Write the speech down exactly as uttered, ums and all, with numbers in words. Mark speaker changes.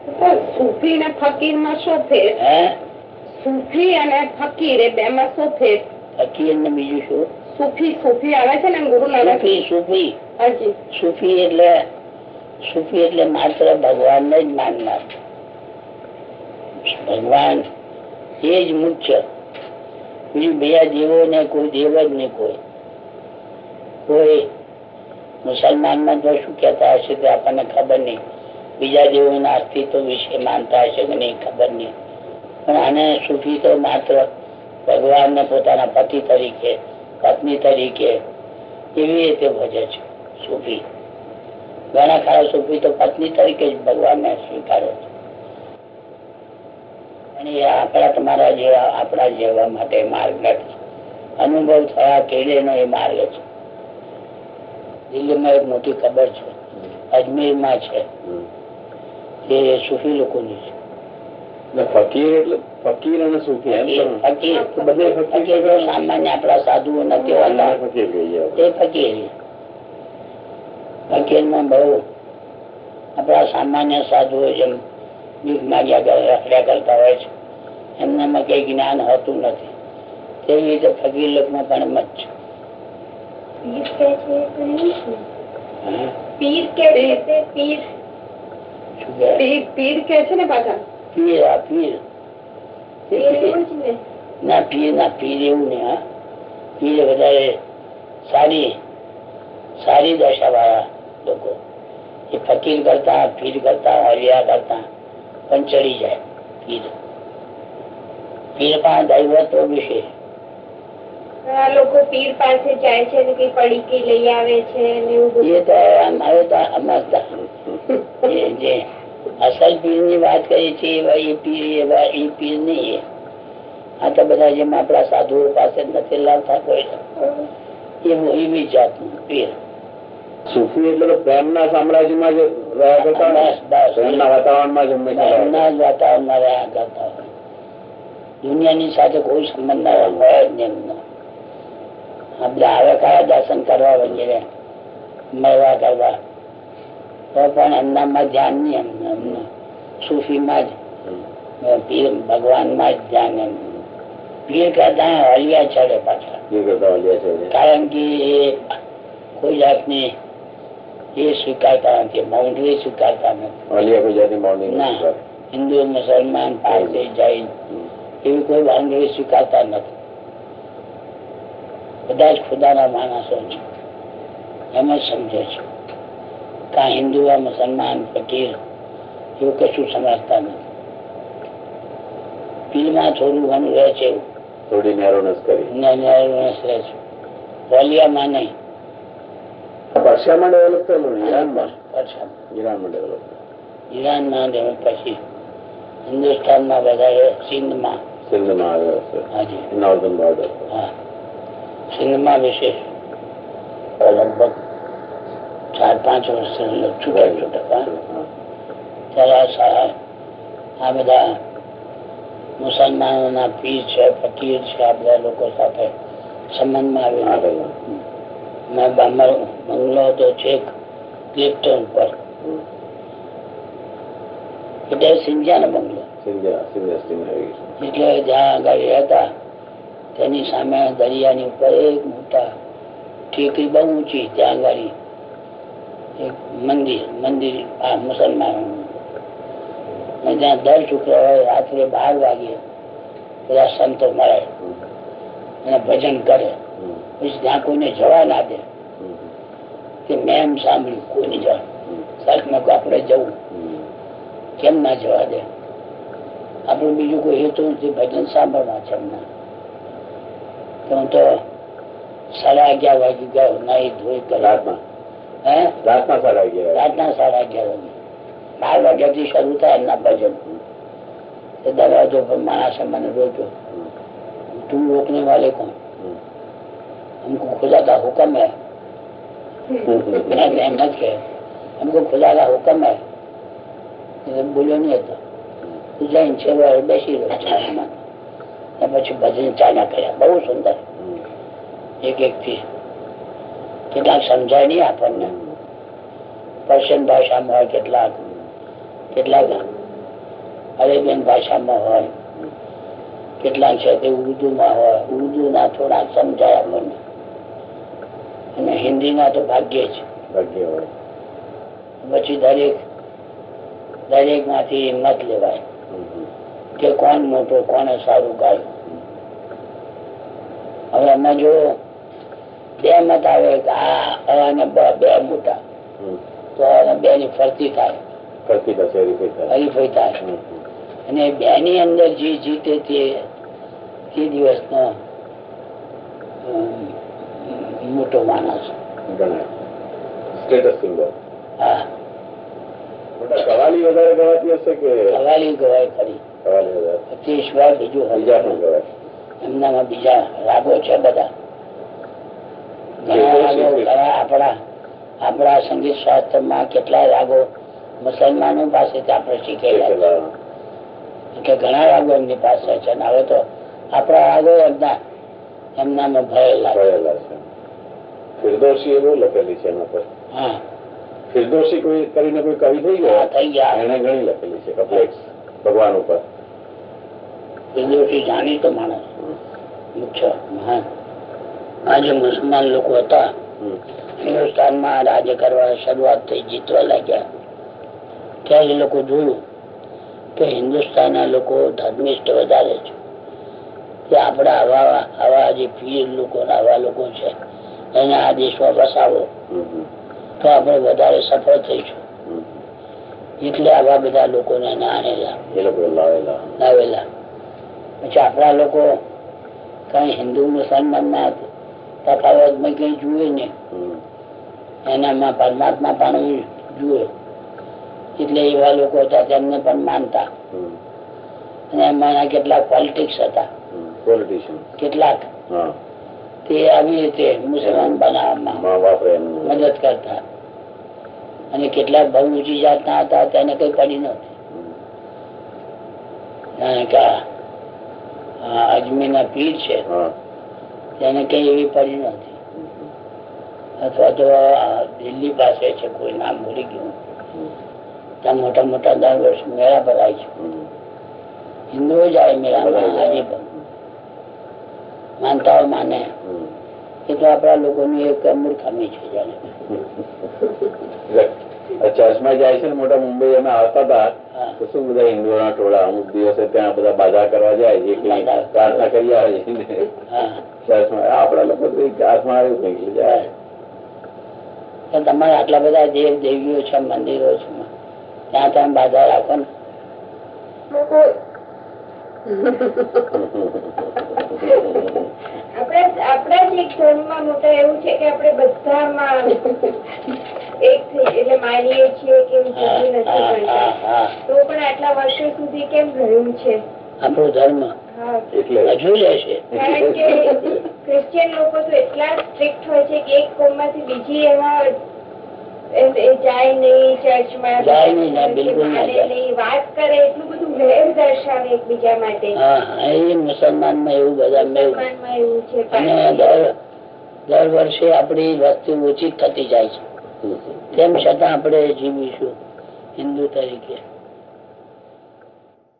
Speaker 1: સૂફી ને ફકીર માં શું ફેર? સૂફી અને ફકીર એ બે માં શું ફેર?
Speaker 2: ફકીર ને બીજું શું?
Speaker 1: સૂફી સૂફી આવે છે ને ગુરુ નાનક.
Speaker 2: સૂફી સૂફી એટલે સૂફી એટલે માત્ર ભગવાન ને જ માનનાર. ભગવાન એ જ મુખ્ય, બીજું બીજા દેવો ને કોઈ દેવ જ નહીં. કોઈ કોઈ મુસલમાન માં તો શું કેતા હશે તે આપણને ખબર નહીં, બીજા દેવોના અસ્તિત્વ વિશે માનતા હશે કે નહીં ખબર નહીં. પણ આને સૂફી તો માત્ર ભગવાન ને પોતાના પતિ તરીકે, પત્ની તરીકે એવી રીતે ભજે છે. સૂફી ઘણા ખરા સૂફી તો પત્ની તરીકે જ ભગવાન ને સ્વીકારે છે. અને એ આપણા તમારા જેવા આપણા જેવા માટે માર્ગ નથી. અનુભવ થયા કેળે નો એ માર્ગ છે. દિલ્હીમાં એક મોટી ખબર છે, અજમેર માં છે, એ સૂફી લોકોની છે.
Speaker 3: ફકીર એટલે ફકીર અને સૂફી
Speaker 2: સામાન્ય આપણા સાધુઓ નથી હોતા, એ ફકીર. ફકીર માં બહુ આપણા સામાન્ય સાધુઓ જેમ ભીખ માગ્યા રખડ્યા કરતા હોય છે, એમનામાં કઈ જ્ઞાન હોતું નથી. તેવી રીતે ફકીર લોકમાં પણ મત છે.
Speaker 1: પીર કે પીર પીર કે છે ને પાછા
Speaker 2: પીર. આ પીર ના પીર ના પીર એવું નહીં. હા, પીર વધારે સારી સારી દશા વાળા લોકો. એ ફકીર કરતા પીર કરતા હરિયા કરતા પણ ચડી જાય. પીર પીર પણ દૈવત્વ વિશે
Speaker 1: લોકો પીર પાસે જાય છે ને કઈ પડીકી લઈ આવે છે. એ તો
Speaker 2: અમારે તો સમજતા જે અસલ પીર ની વાત કરી છે એવા એ પીર એવા એ પીર નહીં. આ તો બધા જેમ આપણા સાધુઓ પાસે નથી લાવતા કોઈ એવું એવી જાતનું પીર.
Speaker 3: સૂફી એટલે પ્રેમના સામ્રાજ્યમાં જ રહ્યા કરતા, પ્રેમના વાતાવરણમાં જ
Speaker 2: પ્રેમના જ વાતાવરણમાં રહ્યા કરતા હોય. દુનિયાની સાથે કોઈ સંબંધ ના હોય જ એમનો. આપણે આવે કયા દર્શન કરવા વગેરે મળવા કરવા તો પણ એમનામાં ધ્યાન નહીં. એમને એમને સૂફીમાં જ પીર ભગવાનમાં જ ધ્યાન. એમ પીર કરતા હલિયા ચડે પાછા. કારણ કે એ કોઈ જાતની એ સ્વીકારતા નથી, બાઉન્ડ્રી સ્વીકારતા નથી. ના, હિન્દુ મુસલમાન પારસી જૈન એવી કોઈ બાઉન્ડ્રી સ્વીકારતા નથી. બધા જ ખુદાના માણસો છે, એમ જ સમજે છે. કા હિન્દુ મુસલમાન ફકીર એવું કશું સમજતા નથી. પીરમાં થોડું ઘણું રહે છે, એવું
Speaker 3: થોડી નેરોનેસ કરી
Speaker 2: નેરોનેસ રહે છે. વોલિયામાં નહીં.
Speaker 3: પર્શિયામાં ડેવલપ થયેલું, ઈરાનમાં
Speaker 2: ઈરાનમાં ડેવલપ ઈરાનમાં પછી હિન્દુસ્તાનમાં વધારે સિંધમાં
Speaker 3: સિંધમાં આવ્યો છે.
Speaker 2: હાજી,
Speaker 3: નોર્ધન બોર્ડર.
Speaker 2: હા, સિંધમાં વિશેષ લગભગ ચાર પાંચ વર્ષ છૂટા છૂટા ત્યારે આ બધા મુસલમાનોના પીર છે, ફકીર છે, આ બધા લોકો સાથે સંબંધમાં આવેલા. મેં બંગલો હતો છેક ક્લિફ્ટન પર, એટલે સિંધિયાનો બંગલો. એટલે જ્યાં આગળ હતા તેની સામે દરિયાની ઉપર એક મોટા ટેકરી બહુ ઊંચી, ત્યાં આગળ એક મંદિર મંદિર આ મુસલમાનો. ત્યાં દર શુક્રવારે રાત્રે બાર વાગે બધા સંતો મળે અને ભજન કરે. પછી ત્યાં કોઈને જવા ના દે કે મેં એમ સાંભળ્યું કોઈને જવા સાહેબ આપણે જવું, કેમ ના જવા દે? આપણું બીજું કોઈ હેતુ નથી, ભજન સાંભળવા છે એમના. તો હું તો સાડા અગિયાર વાગે ગયો, નાઈ ધોઈ રાતના હે રાતના સાડા અગિયાર રાતના સાડા અગિયાર વાગે બાર વાગ્યાથી શરૂ થાય એમના ભજન. દરવાજો પર માણસે મને રોક્યો, તું રોકને વાલે કોણ? हमको खुदा का हुक्म है. मैंने मत कहे, हमको खुदा का हुक्म है. बोलो नहीं था. તું જઈને છે બેસી રહ્યો. પછી ભજન ચાલ્યા કર્યા, બહુ સુંદર. એક એક થી કેટલાક સમજાય નહીં આપણને, પર્શિયન ભાષામાં હોય, કેટલાક કેટલાક અરેબિયન ભાષામાં હોય, કેટલાક છે તે ઉર્દુમાં હોય, ઉર્દુ ના થોડાક સમજાય આપણને, અને હિન્દી ના તો ભાગ્યે જ
Speaker 3: ભાગ્ય હોય.
Speaker 2: પછી દરેક દરેક માંથી મત લેવાય કે કોણ મોટો, કોને સારું ગાયું. હવે એમાં જો બે મત આવે કે આ બે મોટા, તો બે ની ફરતી થાય, હરીફાઈ થાય, અને બે ની અંદર જે જીતે તે દિવસ નો મોટો માણસ
Speaker 3: સ્ટેટસ સિમ્બોલ.
Speaker 2: હા,
Speaker 3: કવાલી વધારે ગવાતી હશે કે?
Speaker 2: કવાલી ગવાય ખરી,
Speaker 3: કવાલી વધારે.
Speaker 2: તે સિવાય બીજું
Speaker 3: બીજા પણ ગવાય.
Speaker 2: એમનામાં બીજા રાગો છે બધા. ઘણા રાગો આપણા આપણા સંગીત શાસ્ત્ર માં કેટલાય રાગો મુસલમાનો પાસેથી આપણે શીખેલા કે ઘણા રાગો એમની પાસે છે. હવે તો આપણા રાગો એમના એમનામાં ભરેલા
Speaker 3: ભરેલા છે. ફિરદોસી એ બહુ લખેલી છે એના પર.
Speaker 2: હા,
Speaker 3: ફિરદોસી કોઈ કરીને કોઈ કવિ થઈ ગયા
Speaker 2: થઈ ગયા,
Speaker 3: એને ઘણી લખેલી છે કપ્લેક્સ ભગવાન ઉપર.
Speaker 2: ફિરદોસી જાણીતો માણસ, મુખ્ય મહાન. આજે મુસલમાન લોકો હતા હિન્દુસ્તાનમાં રાજ્ય કરવા શરૂઆત થઈ, જીતવા લાગ્યા, ત્યારે એ લોકો જોયું કે હિન્દુસ્તાનના લોકો ધર્મિષ્ઠ વધારે છે, કે આપડા આવા આવા જે પીર લોકો આવા લોકો છે એને આ દેશમાં વસાવો તો આપણે વધારે સફળ થઈશું. એટલે આવા બધા લોકોને આનેલા લાવેલા. પછી આપણા લોકો કઈ હિન્દુ મુસલમાન ના તફાવત માં કઈ જુએ ને, એનામાં પરમાત્મા પણ જુએ, એટલે એવા લોકો હતા તેમને પણ માનતા. અને એમાંના કેટલાક પોલિટિક્સ હતા, કેટલાક તે આવી રીતે મુસલમાન બનાવવામાં મદદ કરતા, અને કેટલાક બહુ ઊંચી જાતના હતા તેને કઈ પડી નહોતી. અજમેર ના પીર છે તેને કઈ એવી પડી નથી, અથવા તો દિલ્હી પાસે છે કોઈ નામ ભૂલી ગયું, ત્યાં મોટા મોટા દર વર્ષ મેળા ભરાય છે. હિન્દુઓ જાય મેળામાં, આજે પણ માનતાઓ માને. એ તો આપણા લોકોની એક મૂર્ખામી છે. જાણે
Speaker 3: ચર્ચમાં જાય છે ને મોટા મુંબઈ અમે આવતા હતા તો શું બધા હિન્દુઓના ટોળા અમુક દિવસે ત્યાં બધા બાધા કરવા જાય, પ્રાર્થના કરી આવે છે ચર્ચમાં. આપડા લોકો હાથમાં આવ્યું નીકળી જાય.
Speaker 2: તમારે આટલા બધા દેવ દેવીઓ છે, મંદિરો છે, ત્યાં તમે બાધા રાખો ને.
Speaker 1: આપડા જ એક ધર્મમાં મોટા એવું છે કે આપણે બધામાં એક એટલે માનીએ છીએ કે તો પણ આટલા વર્ષો સુધી કેમ રહ્યું છે
Speaker 2: આપણો ધર્મ? હજુ રહેશે.
Speaker 1: કારણ કે ક્રિશ્ચિયન લોકો તો એટલા સ્ટ્રિક્ટ હોય છે કે એક કોમ માંથી બીજી એમાં જાય નહીં, ચર્ચમાં જાય નહીં, વાત કરે, એટલું બધું વેર દર્શાવે એકબીજા માટે.
Speaker 2: મુસલમાન માં એવું બધા
Speaker 1: મુસલમાનમાં એવું છે.
Speaker 2: અને દર વર્ષે આપણી વસ્તી ઓછી થતી જાય છે, તેમ છતાં આપણે જીવીશું હિન્દુ તરીકે.